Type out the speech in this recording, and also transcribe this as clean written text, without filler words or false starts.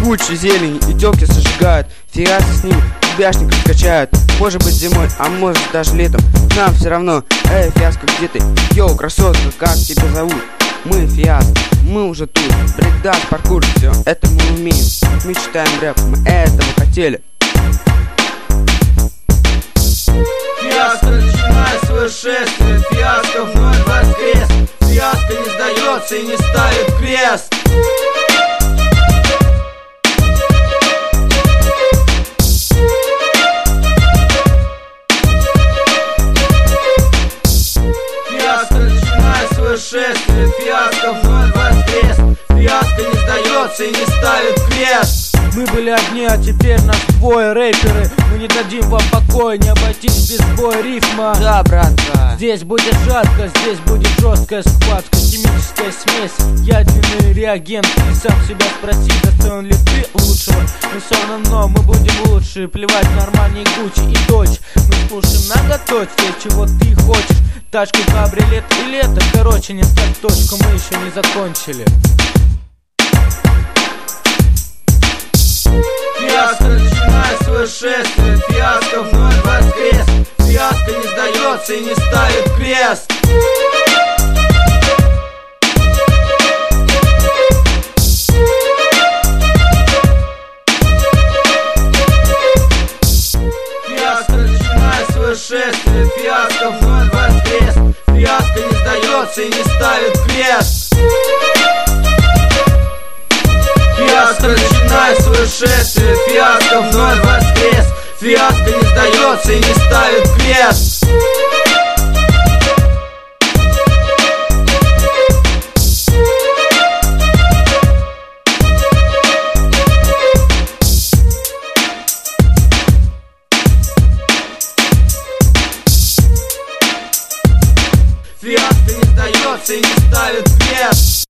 куча зелени и тёлки сожигают. Фиаско с ними бяшник раскачают. Может быть зимой, а может даже летом. Нам все равно. Эй, Фиаско, где ты? Йоу, красотка, как тебя зовут? Мы Фиаско, мы уже тут. Брейкданс, паркур, все это мы умеем. Мы читаем рэп, мы этого хотели. Фиаско начинает свое шествие, Фиаско вновь воскрес. Фиаско не сдается и не ставит крест. Фиаско начинает свое шествие, Фиаско вновь воскрес. Фиаско не сдается и не ставит крест. Мы были одни, а теперь нас двое, рэперы. Мы не дадим вам покоя, не обойтись без боя рифма. Да, братка. Здесь будет жарко, здесь будет жесткая схватка. Химическая смесь, ядерный реагент. И сам себя спроси, достоин ли ты лучшего. Но все равно мы будем лучше. Плевать на Армани, Гуччи и Дочь. Мы слушаем многоточие, чего ты хочешь. Тачку, кабриолет и лето. Короче, не ставь точку, мы еще не закончили. Фиаско начинает свое шествие, Фиаско вновь воскрес. Фиаско не сдается и не ставит крест. Фиаско начинает свое шествие, Фиаско вновь воскрес. Фиаско не сдается и не ставит крест. Фиаско начинает свое шествие, Фиаско вновь воскрес. Фиаско не сдается и не ставит крест. Фиаско не сдается и не ставит крест.